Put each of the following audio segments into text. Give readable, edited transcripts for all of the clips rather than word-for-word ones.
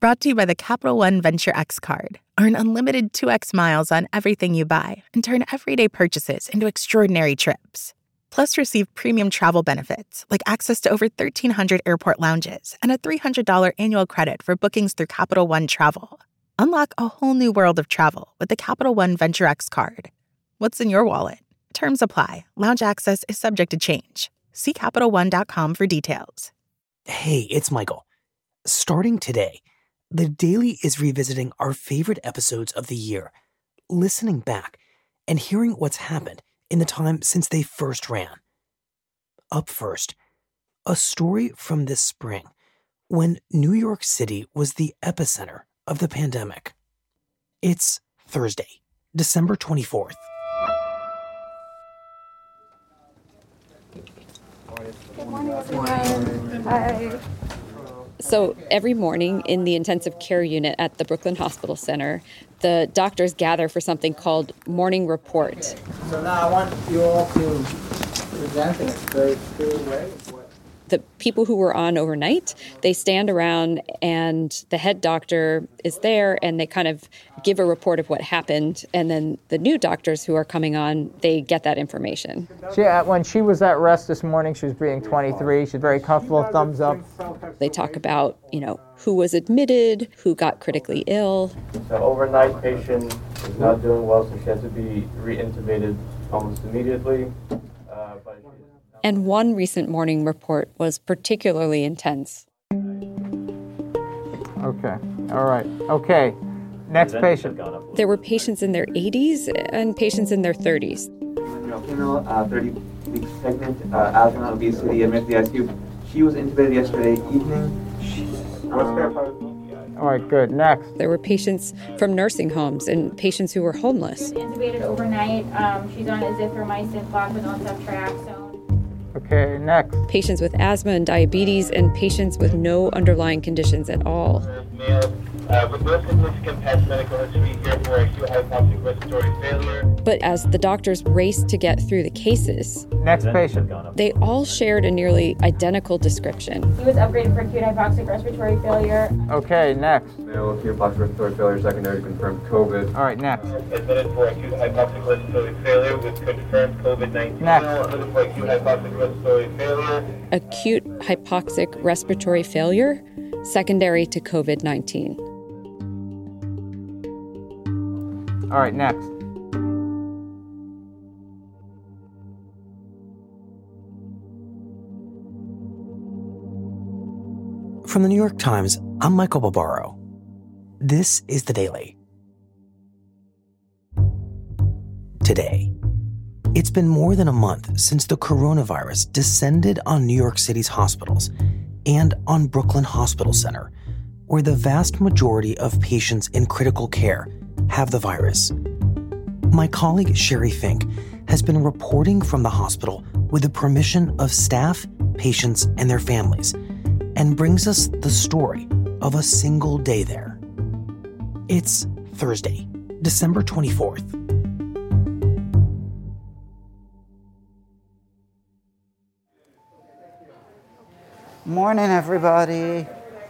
Brought to you by the Capital One Venture X card. Earn unlimited 2x miles on everything you buy and turn everyday purchases into extraordinary trips. Plus, receive premium travel benefits like access to over 1,300 airport lounges and a $300 annual credit for bookings through Capital One Travel. Unlock a whole new world of travel with the Capital One Venture X card. What's in your wallet? Terms apply. Lounge access is subject to change. See CapitalOne.com for details. Hey, it's Michael. Starting today, The Daily is revisiting our favorite episodes of the year, listening back and hearing what's happened in the time since they first ran. Up first, a story from this spring when New York City was the epicenter of the pandemic. It's Thursday, December 24th. Good morning, everyone. Hi. So every morning in the intensive care unit at the Brooklyn Hospital Center, the doctors gather for something called morning report. Okay. So now I want you all to present in a very clear way. The people who were on overnight, they stand around and the head doctor is there and they kind of give a report of what happened. And then the new doctors who are coming on, they get that information. When she was at rest this morning, she was breathing 23. She's very comfortable, thumbs up. They talk about, who was admitted, who got critically ill. So overnight patient is not doing well, so she has to be re-intubated almost immediately. And one recent morning report was particularly intense. Okay. All right. Okay. Next patient. There were patients in their 80s and patients in their 30s. Female, 30 weeks pregnant, asthma, obesity, admitted to the ICU. She was intubated yesterday evening. All right, good. Next. There were patients from nursing homes and patients who were homeless. She was intubated overnight. She's on azithromycin, fluconazole, ceftriaxone. Okay, next. Patients with asthma and diabetes and patients with no underlying conditions at all. With no significant past medical history here for acute hypoxic respiratory failure. But as the doctors raced to get through the cases, Next patient. they all shared a nearly identical description. He was upgraded for acute hypoxic respiratory failure. Okay, next. Male acute hypoxic respiratory failure secondary to confirmed COVID. All right, next. Admitted for acute hypoxic respiratory failure with confirmed COVID-19. Next. Admitted for acute hypoxic respiratory failure. Acute hypoxic respiratory failure secondary to COVID-19. All right, next. From the New York Times, I'm Michael Barbaro. This is The Daily. Today, it's been more than a month since the coronavirus descended on New York City's hospitals and on Brooklyn Hospital Center, where the vast majority of patients in critical care have the virus. My colleague Sherry Fink has been reporting from the hospital with the permission of staff, patients, and their families, and brings us the story of a single day there. It's Thursday, December 24th. Morning, everybody.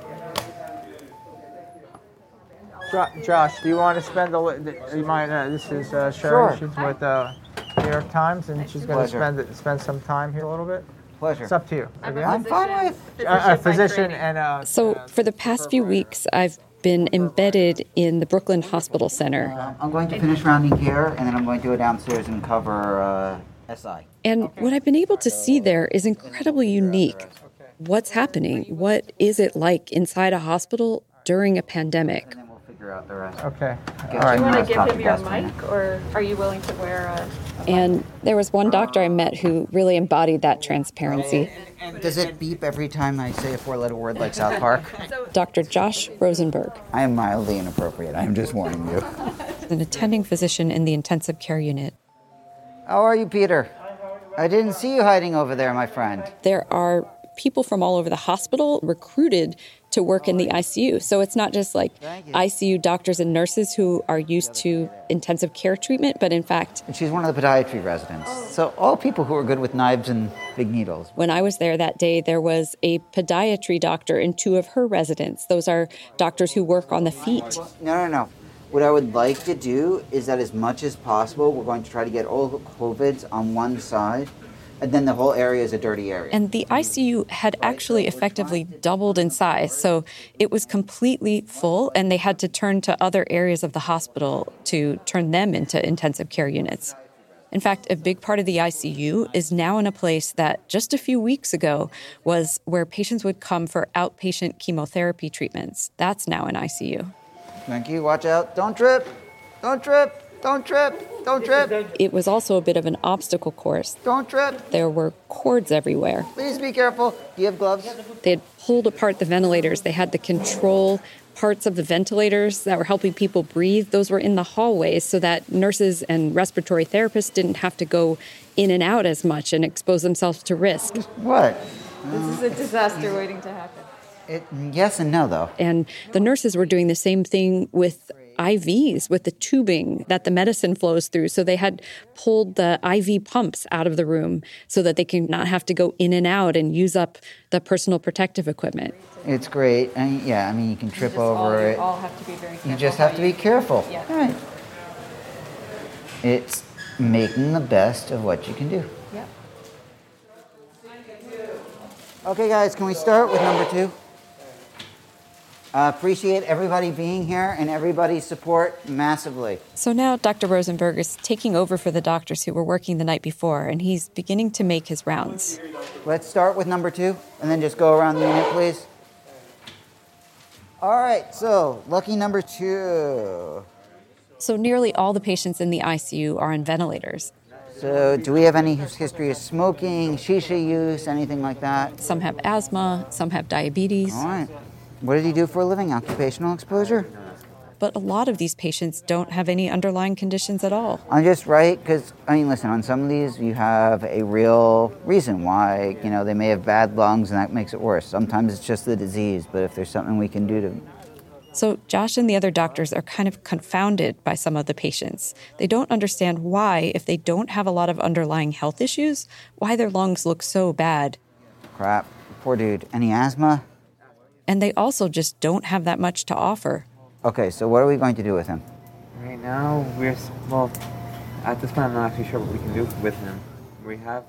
Josh, do you want to spend this is Sherry. Sure. She's with New York Times, and she's going to spend some time here a little bit. Pleasure. It's up to you. I'm fine with A physician and So for the past few weeks, I've been embedded in the Brooklyn Hospital Center. I'm going to finish rounding care, and then I'm going to go downstairs and cover SI. And what I've been able to see there is incredibly unique. What's happening? What is it like inside a hospital during a pandemic? And then we'll figure out the rest. Okay. All right. Do you want to give him your mic, or are you willing to wear a And there was one doctor I met who really embodied that transparency. Does it beep every time I say a four-letter word like South Park? Dr. Josh Rosenberg, I am mildly inappropriate. I am just warning you. an attending physician in the intensive care unit. How are you, Peter? I didn't see you hiding over there, my friend. There are people from all over the hospital recruited to work in the ICU. So it's not just like ICU doctors and nurses who are used to intensive care treatment, but in fact... And she's one of the podiatry residents. So all people who are good with knives and big needles. When I was there that day, there was a podiatry doctor in 2 of her residents. Those are doctors who work on the feet. No. What I would like to do is that as much as possible, we're going to try to get all the COVIDs on one side, and then the whole area is a dirty area. And the ICU had actually effectively doubled in size, so it was completely full, and they had to turn to other areas of the hospital to turn them into intensive care units. In fact, a big part of the ICU is now in a place that just a few weeks ago was where patients would come for outpatient chemotherapy treatments. That's now in ICU. Thank you. Watch out. Don't trip. Don't trip. Don't trip. Don't trip. It was also a bit of an obstacle course. Don't trip. There were cords everywhere. Please be careful. Do you have gloves? They had pulled apart the ventilators. They had to control parts of the ventilators that were helping people breathe. Those were in the hallways so that nurses and respiratory therapists didn't have to go in and out as much and expose themselves to risk. What? This is a disaster waiting to happen. Yes and no, though. And the nurses were doing the same thing with IVs, with the tubing that the medicine flows through. So they had pulled the IV pumps out of the room so that they can not have to go in and out and use up the personal protective equipment. It's great. And you can trip over it. You all have to be very careful. You just have to be careful. Yeah. All right. It's making the best of what you can do. Yep. Okay, guys, can we start with number 2? Appreciate everybody being here and everybody's support massively. So now Dr. Rosenberg is taking over for the doctors who were working the night before, and he's beginning to make his rounds. Let's start with number 2 and then just go around the unit, please. All right, so lucky number 2. So nearly all the patients in the ICU are on ventilators. So do we have any history of smoking, shisha use, anything like that? Some have asthma, some have diabetes. All right. What did he do for a living? Occupational exposure? But a lot of these patients don't have any underlying conditions at all. I'm just right, because, listen, on some of these, you have a real reason why, they may have bad lungs and that makes it worse. Sometimes it's just the disease, but if there's something we can do to... So Josh and the other doctors are kind of confounded by some of the patients. They don't understand why, if they don't have a lot of underlying health issues, why their lungs look so bad. Crap. Poor dude. Any asthma? And they also just don't have that much to offer. Okay, so what are we going to do with him? Right now, at this point, I'm not actually sure what we can do with him. We tried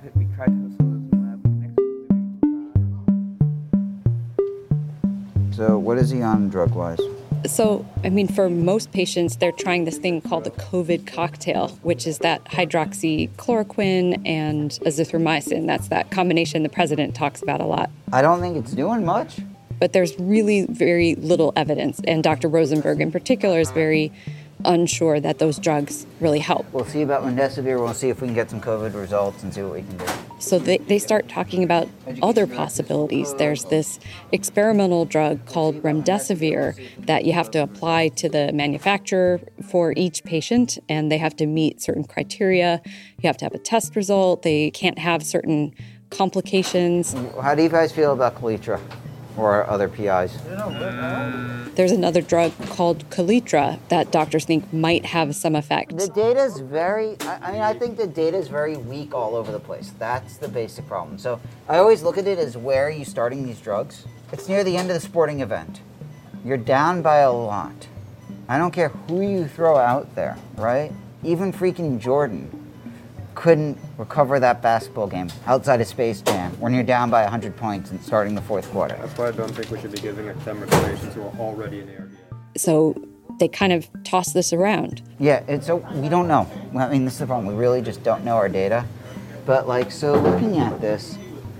to... So what is he on drug-wise? So, for most patients, they're trying this thing called the COVID cocktail, which is that hydroxychloroquine and azithromycin. That's that combination the president talks about a lot. I don't think it's doing much. But there's really very little evidence, and Dr. Rosenberg in particular is very unsure that those drugs really help. We'll see about remdesivir. We'll see if we can get some COVID results and see what we can do. So they start talking about other possibilities. There's this experimental drug called remdesivir that you have to apply to the manufacturer for each patient, and they have to meet certain criteria. You have to have a test result. They can't have certain complications. How do you guys feel about Kaletra or other PIs? There's another drug called Kaletra that doctors think might have some effect. The data's I think the data's very weak all over the place. That's the basic problem. So I always look at it as, where are you starting these drugs? It's near the end of the sporting event. You're down by a lot. I don't care who you throw out there, right? Even freaking Jordan couldn't recover that basketball game outside of Space Jam when you're down by 100 points and starting the fourth quarter. That's why I don't think we should be giving them to who are already in ARDS. So they kind of toss this around. Yeah, so we don't know. This is the problem. We really just don't know our data. But so looking at this,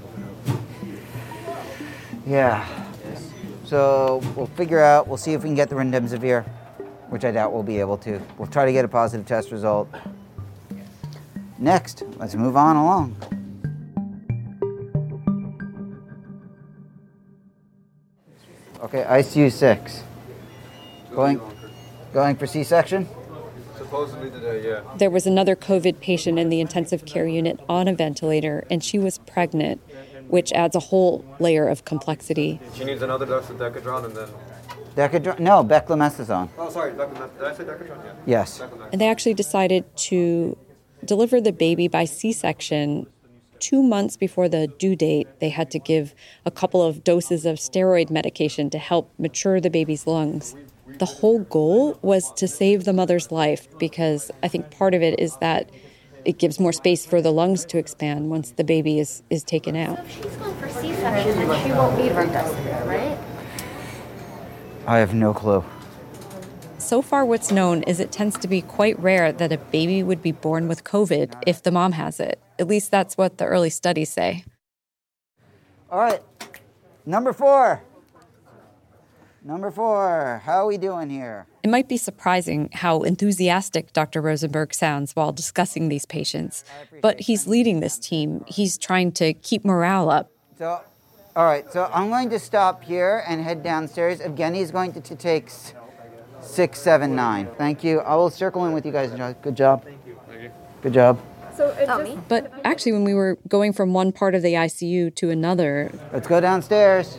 yeah. So we'll see if we can get the remdesivir, which I doubt we'll be able to. We'll try to get a positive test result. Next, let's move on along. Okay, ICU 6. Going for C-section? Supposedly today, yeah. There was another COVID patient in the intensive care unit on a ventilator, and she was pregnant. which adds a whole layer of complexity. She needs another dose of Decadron and then... No, beclomethasone. Oh, sorry, did I say Decadron? Yeah. Yes. And they actually decided to deliver the baby by C-section 2 months before the due date. They had to give a couple of doses of steroid medication to help mature the baby's lungs. The whole goal was to save the mother's life, because I think part of it is that it gives more space for the lungs to expand once the baby is taken out. So if she's going for C-section, then she won't need remdesivir, right? I have no clue. So far, what's known is it tends to be quite rare that a baby would be born with COVID if the mom has it. At least that's what the early studies say. All right, number 4. Number 4, how are we doing here? It might be surprising how enthusiastic Dr. Rosenberg sounds while discussing these patients, but he's leading this team. He's trying to keep morale up. All right, so I'm going to stop here and head downstairs. Evgeny is going to take 6, 7, 9. Thank you. I will circle in with you guys. Good job. Thank you. Good job. But actually, when we were going from one part of the ICU to another... Let's go downstairs.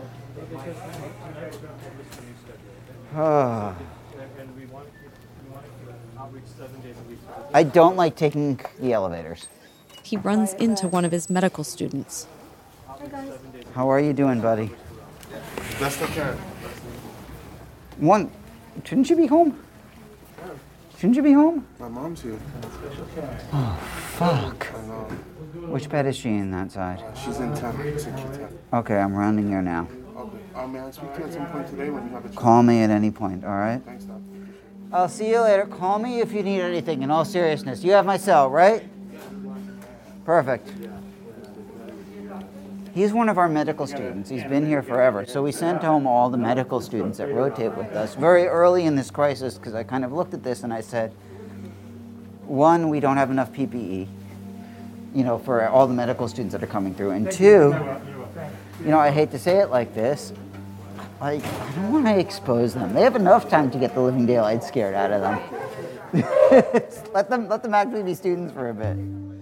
I don't like taking the elevators. He runs into one of his medical students. How are you doing, buddy? Best I can. Shouldn't you be home? Shouldn't you be home? My mom's here. Oh, fuck. Which bed is she in that side? She's in 10. Okay, I'm rounding here now. Okay. May I speak to you at some point today when you have a chance? Call me at any point, all right? Thanks, Doc. I'll see you later. Call me if you need anything, in all seriousness. You have my cell, right? Perfect. He's one of our medical students. He's been here forever. So we sent home all the medical students that rotate with us very early in this crisis, because I kind of looked at this and I said, 1, we don't have enough PPE, for all the medical students that are coming through. And 2, I hate to say it like this, I don't want to expose them. They have enough time to get the living daylights scared out of them. let them actually be students for a bit.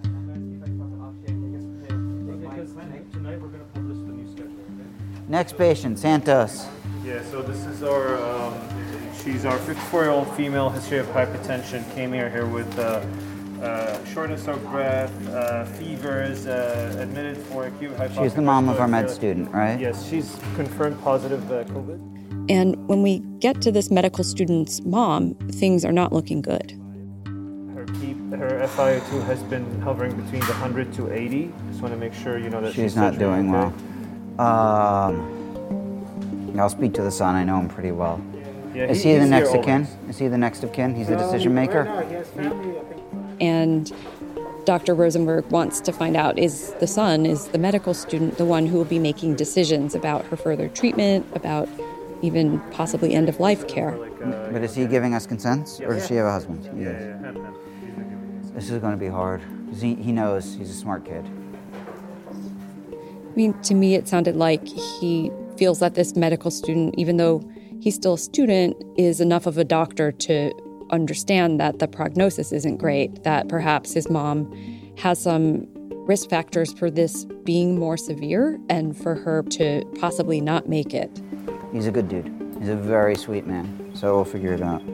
Next patient, Santos. Yeah, so this is she's our 54-year-old female, history of hypertension, came here with shortness of breath, fevers, admitted for acute hypoxia. She's the mom of our med student, right? Yes, she's confirmed positive COVID. And when we get to this medical student's mom, things are not looking good. Her FiO2 has been hovering between the 100 to 80. Just want to make sure that she's not doing well. I'll speak to the son. I know him pretty well. Yeah, Is he the next of kin? Is he the next of kin? He's the decision maker? Right now, he has family, I think. And Dr. Rosenberg wants to find out, is the medical student the one who will be making decisions about her further treatment, about even possibly end-of-life care? But is he giving us consent, or does she have a husband? Yeah. This is going to be hard. He knows. He's a smart kid. I mean, to me, it sounded like he feels that this medical student, even though he's still a student, is enough of a doctor to understand that the prognosis isn't great, that perhaps his mom has some risk factors for this being more severe and for her to possibly not make it. He's a good dude. He's a very sweet man, so we'll figure it out.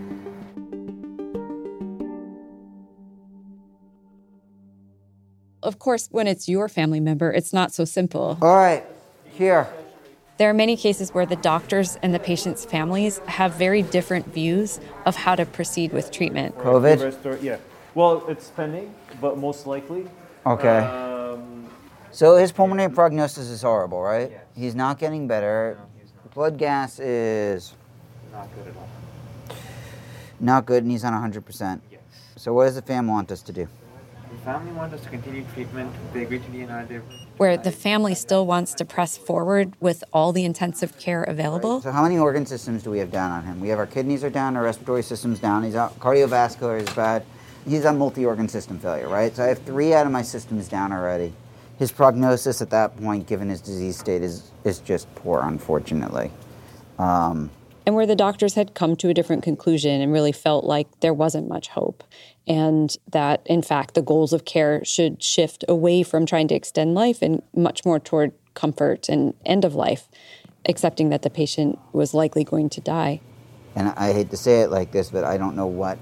Of course, when it's your family member, it's not so simple. All right, here. There are many cases where the doctors and the patient's families have very different views of how to proceed with treatment. COVID? Yeah. Well, it's pending, but most likely. Okay. So his pulmonary prognosis is horrible, right? Yes. He's not getting better. Blood gas is... Not good at all. Not good, and he's on 100%. Yes. So what does the family want us to do? The family wants us to continue treatment. They agreed to DNR. Where the family still wants to press forward with all the intensive care available. Right. So how many organ systems do we have down on him? We have our kidneys are down, our respiratory system's down, he's out, cardiovascular is bad. He's on multi-organ system failure, right? So I have 3 out of my systems down already. His prognosis at that point, given his disease state, is just poor, unfortunately. and where the doctors had come to a different conclusion and really felt like there wasn't much hope, and that, in fact, the goals of care should shift away from trying to extend life and much more toward comfort and end of life, accepting that the patient was likely going to die. And I hate to say it like this, but I don't know what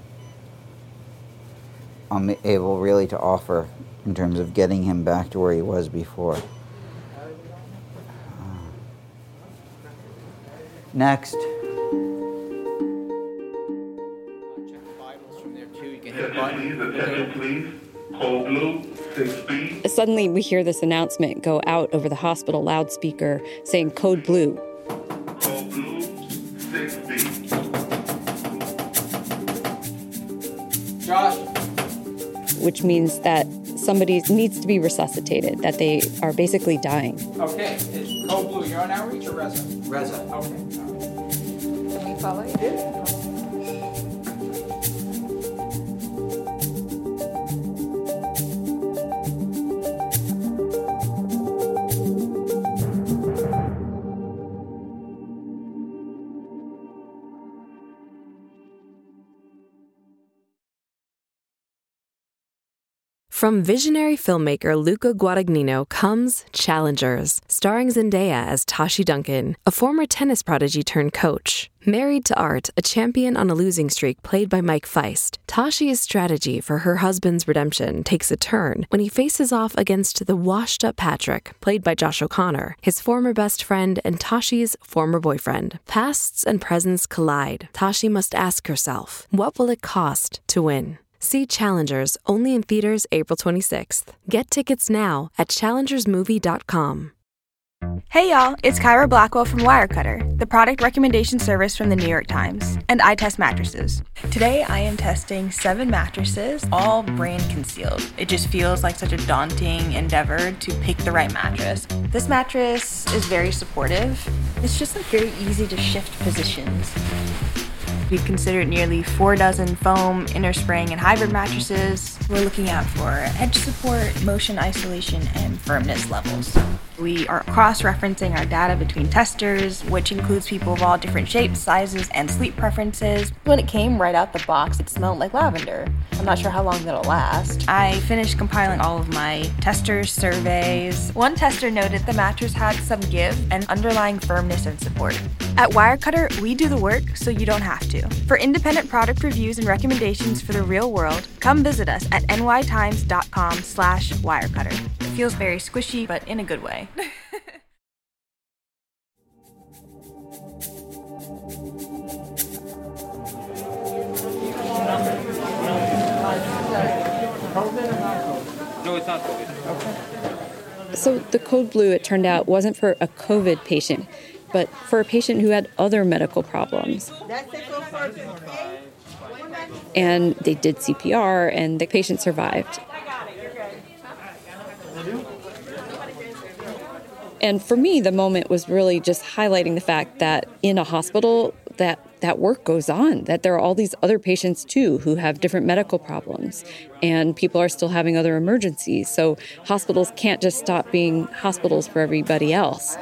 I'm able really to offer in terms of getting him back to where he was before. Next. Suddenly, we hear this announcement go out over the hospital loudspeaker saying code blue. Code blue, 6B. Josh. Which means that somebody needs to be resuscitated, that they are basically dying. Okay, is code blue, you're on outreach or Reza? Reza. Okay. Can we follow you? From visionary filmmaker Luca Guadagnino comes Challengers, starring Zendaya as Tashi Duncan, a former tennis prodigy turned coach. Married to Art, a champion on a losing streak played by Mike Feist, Tashi's strategy for her husband's redemption takes a turn when he faces off against the washed-up Patrick, played by Josh O'Connor, his former best friend and Tashi's former boyfriend. Pasts and presents collide. Tashi must ask herself, what will it cost to win? See Challengers, only in theaters April 26th. Get tickets now at challengersmovie.com. Hey y'all, it's Kyra Blackwell from Wirecutter, the product recommendation service from the New York Times, and I test mattresses. Today I am testing 7 mattresses, all brand concealed. It just feels like such a daunting endeavor to pick the right mattress. This mattress is very supportive. It's just very easy to shift positions. We've considered nearly 4 dozen foam, inner spring, and hybrid mattresses. We're looking out for edge support, motion isolation, and firmness levels. We are cross-referencing our data between testers, which includes people of all different shapes, sizes, and sleep preferences. When it came right out the box, it smelled like lavender. I'm not sure how long that'll last. I finished compiling all of my tester surveys. One tester noted the mattress had some give and underlying firmness and support. At Wirecutter, we do the work so you don't have to. For independent product reviews and recommendations for the real world, come visit us at nytimes.com/wirecutter. It feels very squishy, but in a good way. No, it's not COVID. Okay. So the code blue, it turned out, wasn't for a COVID patient, but for a patient who had other medical problems. And they did CPR, and the patient survived. And for me, the moment was really just highlighting the fact that in a hospital, that work goes on, that there are all these other patients too who have different medical problems, and people are still having other emergencies. So hospitals can't just stop being hospitals for everybody else.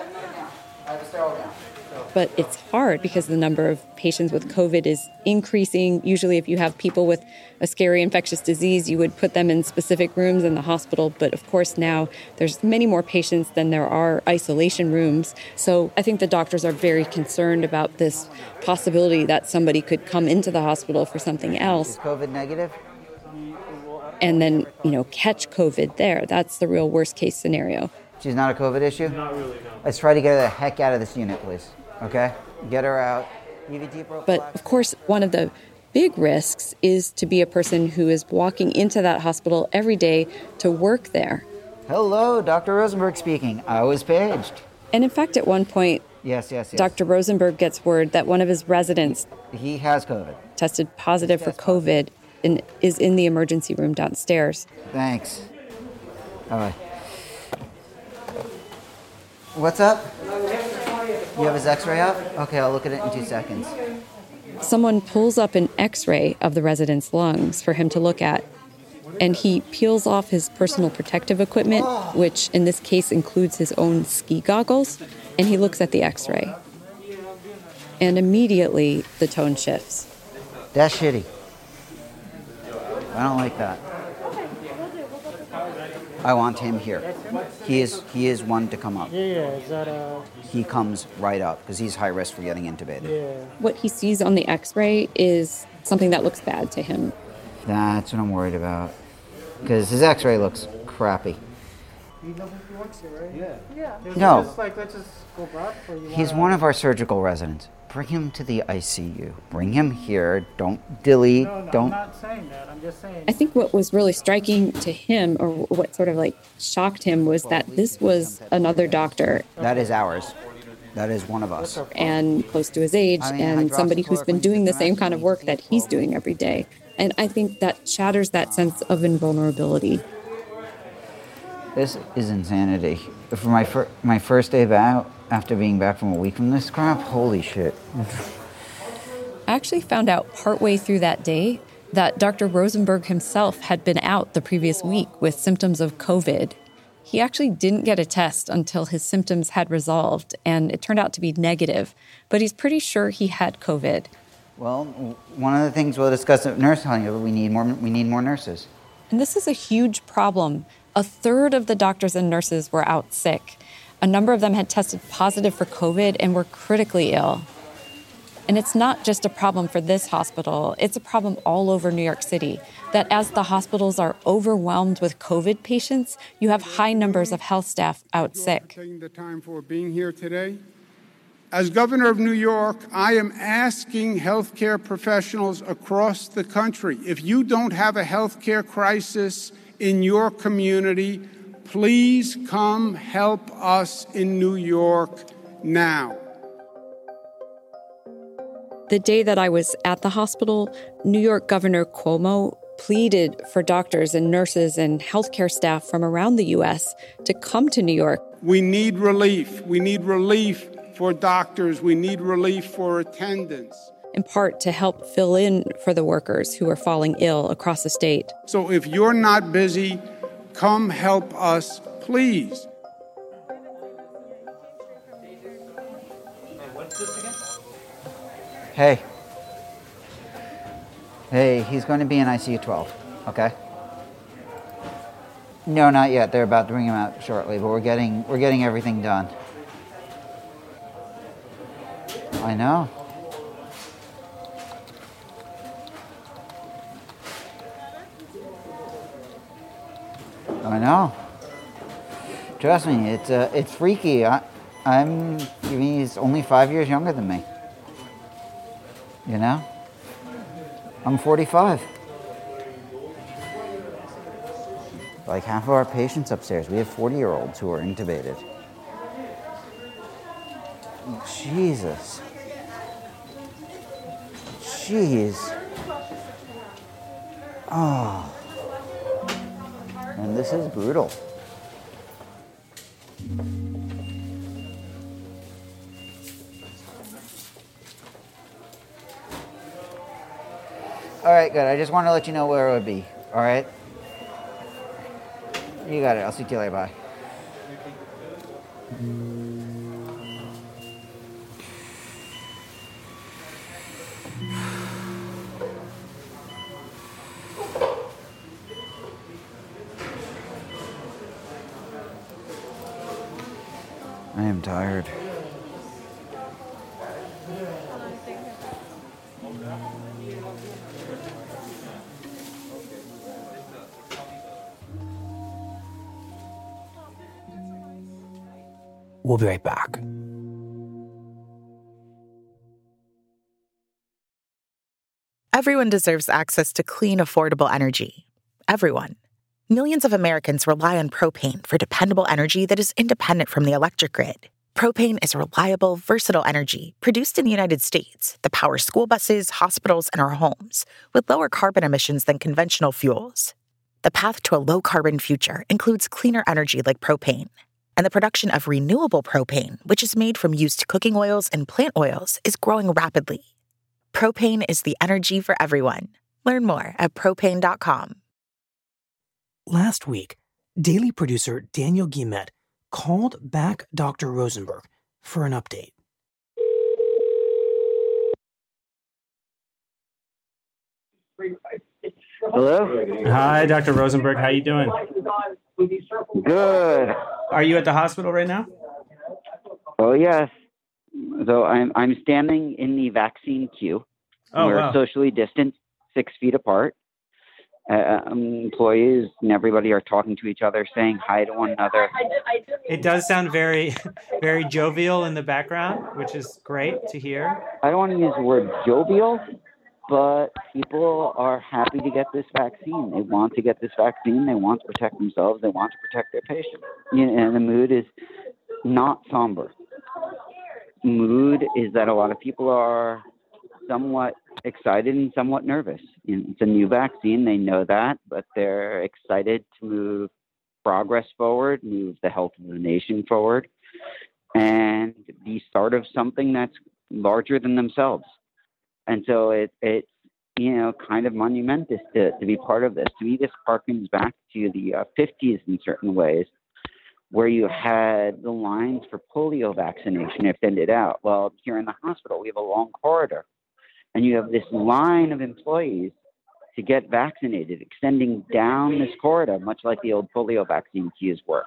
But it's hard because the number of patients with COVID is increasing. Usually if you have people with a scary infectious disease, you would put them in specific rooms in the hospital. But of course now there's many more patients than there are isolation rooms. So I think the doctors are very concerned about this possibility that somebody could come into the hospital for something else. Is COVID negative? And then, catch COVID there. That's the real worst case scenario. She's not a COVID issue? Not really, no. Let's try to get her the heck out of this unit, please. Okay? Get her out. But of course, one of the big risks is to be a person who is walking into that hospital every day to work there. Hello, Dr. Rosenberg speaking. I was paged. And in fact, at one point, yes. Dr. Rosenberg gets word that one of his residents he has COVID. Tested positive for COVID and is in the emergency room downstairs. Thanks. Bye-bye. What's up? You have his x-ray up? Okay, I'll look at it in 2 seconds. Someone pulls up an x-ray of the resident's lungs for him to look at, and he peels off his personal protective equipment, which in this case includes his own ski goggles, and he looks at the x-ray. And immediately, the tone shifts. That's shitty. I don't like that. I want him here. He is one to come up. Is that He comes right up because he's high risk for getting intubated. What he sees on the x-ray is something that looks bad to him. That's what I'm worried about. Because his x-ray looks crappy. You know if he works here, right? Yeah. No. Let's just go back for you. He's one of our surgical residents. Bring him to the ICU. Bring him here. Don't dilly. No, don't. I'm not saying that. I'm just saying. I think what was really striking to him, or what sort of like shocked him, was that this was another doctor. That is ours. That is one of us. And close to his age, and somebody who's been doing the same kind of work that he's doing every day. And I think that shatters that sense of invulnerability. This is insanity. For my first day back, after being back from a week from this crap, holy shit. I actually found out partway through that day that Dr. Rosenberg himself had been out the previous week with symptoms of COVID. He actually didn't get a test until his symptoms had resolved, and it turned out to be negative, but he's pretty sure he had COVID. Well, one of the things we'll discuss at nurse telling we need more nurses. And this is a huge problem. A third of the doctors and nurses were out sick. A number of them had tested positive for COVID and were critically ill. And it's not just a problem for this hospital, it's a problem all over New York City, that as the hospitals are overwhelmed with COVID patients, you have high numbers of health staff out sick. Taking the time for being here today. As governor of New York, I am asking healthcare professionals across the country, if you don't have a healthcare crisis in your community, please come help us in New York now. The day that I was at the hospital, New York Governor Cuomo pleaded for doctors and nurses and healthcare staff from around the U.S. to come to New York. We need relief. We need relief for doctors. We need relief for attendants. In part to help fill in for the workers who are falling ill across the state. So if you're not busy, come help us, please. Hey, he's going to be in ICU 12, okay? No, not yet. They're about to bring him out shortly, but we're getting everything done. I know. I know. Trust me, it's freaky. He's only 5 years younger than me. You know? I'm 45. Like half of our patients upstairs, we have 40-year-olds who are intubated. Jesus. Jeez. Oh. And this is brutal. All right, good. I just want to let you know where it would be. All right? You got it. I'll see you later. Bye. I am tired. We'll be right back. Everyone deserves access to clean, affordable energy. Everyone. Millions of Americans rely on propane for dependable energy that is independent from the electric grid. Propane is reliable, versatile energy produced in the United States that powers school buses, hospitals, and our homes with lower carbon emissions than conventional fuels. The path to a low-carbon future includes cleaner energy like propane. And the production of renewable propane, which is made from used cooking oils and plant oils, is growing rapidly. Propane is the energy for everyone. Learn more at propane.com. Last week, daily producer Daniel Guillemette called back Dr. Rosenberg for an update. Hello? Hi, Dr. Rosenberg. How you doing? Good. Are you at the hospital right now? Oh, yes. So I'm standing in the vaccine queue. Oh, We're wow. socially distanced, 6 feet apart. Employees and everybody are talking to each other, saying hi to one another. It does sound very, very jovial in the background, which is great to hear. I don't want to use the word jovial, but people are happy to get this vaccine. They want to get this vaccine. They want to protect themselves. They want to protect their patients. And the mood is not somber. Mood is that a lot of people are somewhat excited and somewhat nervous. It's a new vaccine. They know that, but they're excited to move progress forward, move the health of the nation forward, and be part of something that's larger than themselves. And so it's kind of monumentous to be part of this. To me, this harkens back to the 50s in certain ways, where you had the lines for polio vaccination extended out. Well, here in the hospital, we have a long corridor, and you have this line of employees to get vaccinated, extending down this corridor, much like the old polio vaccine queues were.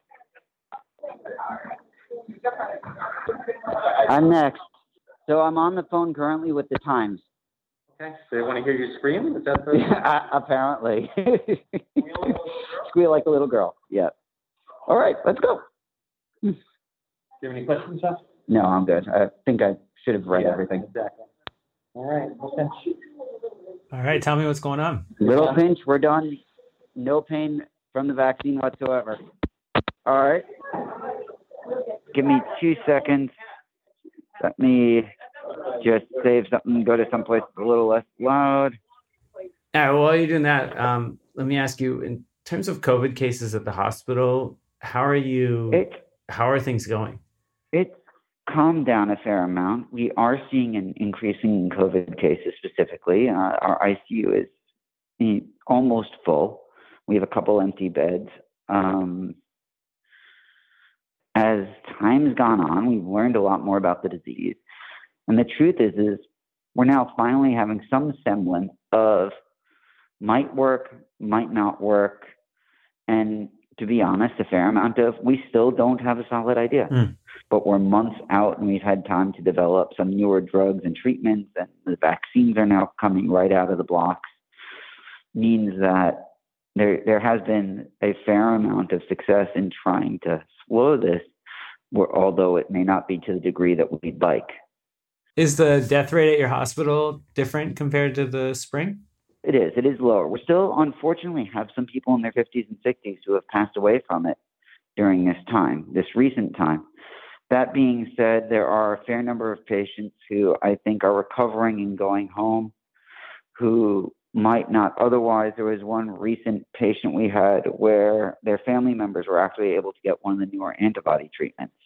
I'm next. So I'm on the phone currently with the Times. Okay, so they want to hear you scream? Is that the... Apparently. Squeal like a little girl. Yeah. All right, let's go. Do you have any questions, Jeff? No, I'm good. I think I should have read everything. Exactly. All right, okay. All right, tell me what's going on. Little pinch, we're done. No pain from the vaccine whatsoever. All right. Give me 2 seconds. Let me just save something, go to someplace a little less loud. All right, well, while you're doing that, let me ask you, in terms of COVID cases at the hospital, how are things going? It's calmed down a fair amount. We are seeing an increasing COVID cases specifically. Our ICU is almost full. We have a couple empty beds. As time's gone on, we've learned a lot more about the disease. And the truth is we're now finally having some semblance of might work, might not work, and to be honest, a fair amount of we still don't have a solid idea. But we're months out and we've had time to develop some newer drugs and treatments, and the vaccines are now coming right out of the blocks. Means that there has been a fair amount of success in trying to slow this, although it may not be to the degree that we'd like. Is the death rate at your hospital different compared to the spring? It is. It is lower. We still, unfortunately, have some people in their 50s and 60s who have passed away from it during this time, this recent time. That being said, there are a fair number of patients who I think are recovering and going home who might not otherwise. There was one recent patient we had where their family members were actually able to get one of the newer antibody treatments.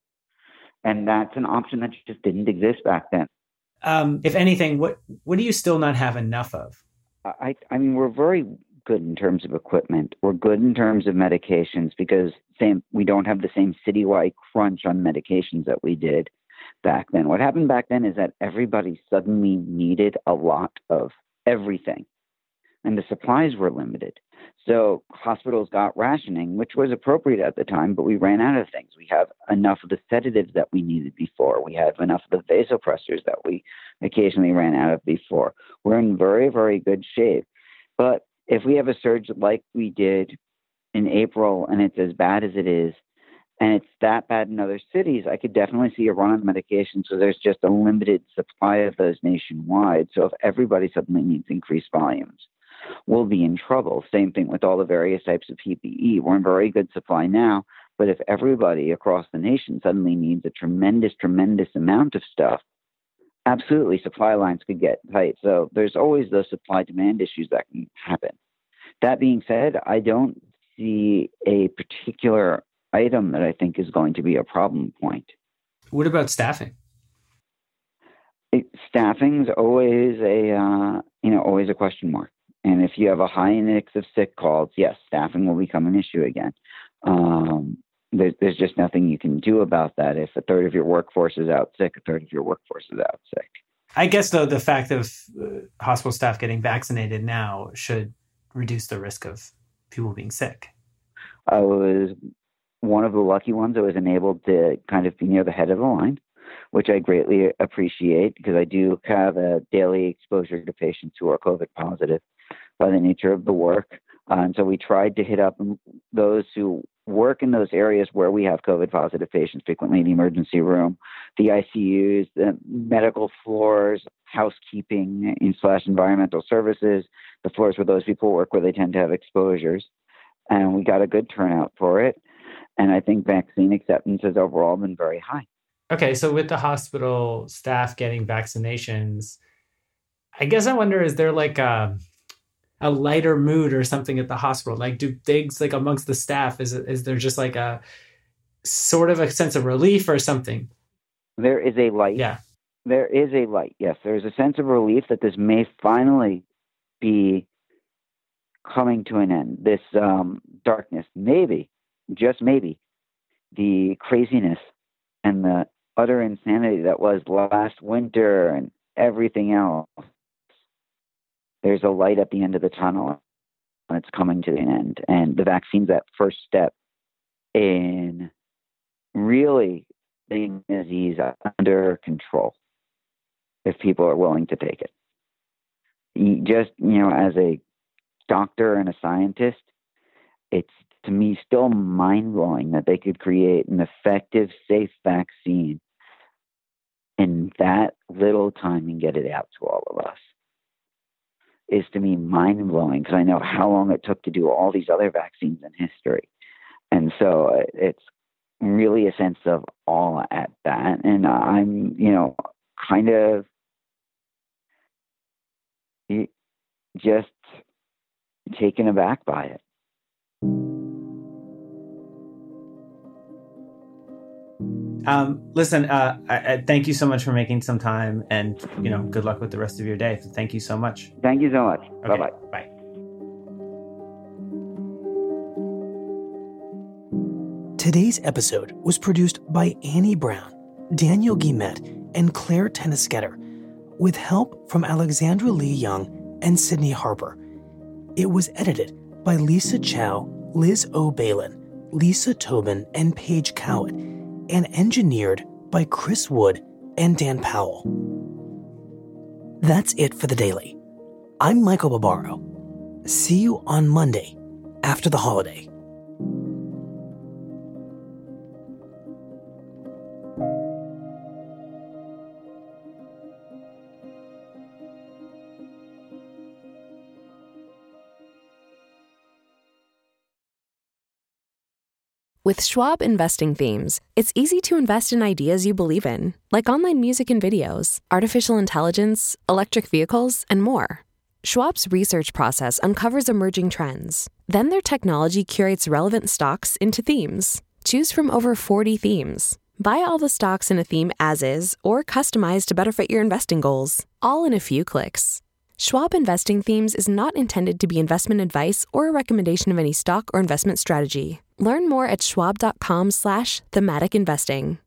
And that's an option that just didn't exist back then. If anything, what do you still not have enough of? I mean, we're very good in terms of equipment. We're good in terms of medications because we don't have the same citywide crunch on medications that we did back then. What happened back then is that everybody suddenly needed a lot of everything, and the supplies were limited. So hospitals got rationing, which was appropriate at the time, but we ran out of things. We have enough of the sedatives that we needed before. We have enough of the vasopressors that we occasionally ran out of before. We're in very, very good shape. But if we have a surge like we did in April and it's as bad as it is, and it's that bad in other cities, I could definitely see a run on medication. So there's just a limited supply of those nationwide. So if everybody suddenly needs increased volumes, we'll be in trouble. Same thing with all the various types of PPE. We're in very good supply now, but if everybody across the nation suddenly needs a tremendous, tremendous amount of stuff, absolutely, supply lines could get tight. So there's always those supply-demand issues that can happen. That being said, I don't see a particular item that I think is going to be a problem point. What about staffing? Staffing's always always a question mark. And if you have a high index of sick calls, yes, staffing will become an issue again. There's just nothing you can do about that. If a third of your workforce is out sick, a third of your workforce is out sick. I guess, though, the fact of hospital staff getting vaccinated now should reduce the risk of people being sick. I was one of the lucky ones that was enabled to kind of be near the head of the line, which I greatly appreciate because I do have a daily exposure to patients who are COVID positive by the nature of the work. And so we tried to hit up those who work in those areas where we have COVID positive patients, frequently in the emergency room, the ICUs, the medical floors, housekeeping / environmental services, the floors where those people work where they tend to have exposures. And we got a good turnout for it. And I think vaccine acceptance has overall been very high. Okay, so with the hospital staff getting vaccinations, I guess I wonder, is there like a lighter mood or something at the hospital? Like, do things like amongst the staff, is there just like a sort of a sense of relief or something? There is a light. Yeah. There is a light. Yes, there's a sense of relief that this may finally be coming to an end. This darkness, maybe, just maybe, the craziness and the utter insanity that was last winter and everything else. There's a light at the end of the tunnel, and it's coming to an end. And the vaccine's that first step in really getting the disease under control, if people are willing to take it. Just, as a doctor and a scientist, it's, to me, still mind-blowing that they could create an effective, safe vaccine in that little time and get it out to all of us. Is, to me, mind-blowing because I know how long it took to do all these other vaccines in history. And so it's really a sense of awe at that. And I'm, kind of just taken aback by it. Listen, I thank you so much for making some time, and good luck with the rest of your day. Thank you so much. Thank you so much. Okay, Bye-bye. Bye. Today's episode was produced by Annie Brown, Daniel Guillemette, and Claire Tennisketter, with help from Alexandra Lee Young and Sydney Harper. It was edited by Lisa Chow, Liz O'Balin, Lisa Tobin, and Paige Cowett, and engineered by Chris Wood and Dan Powell. That's it for the Daily. I'm Michael Barbaro. See you on Monday after the holiday. With Schwab Investing Themes, it's easy to invest in ideas you believe in, like online music and videos, artificial intelligence, electric vehicles, and more. Schwab's research process uncovers emerging trends. Then their technology curates relevant stocks into themes. Choose from over 40 themes. Buy all the stocks in a theme as is or customize to better fit your investing goals, all in a few clicks. Schwab Investing Themes is not intended to be investment advice or a recommendation of any stock or investment strategy. Learn more at schwab.com/thematic investing.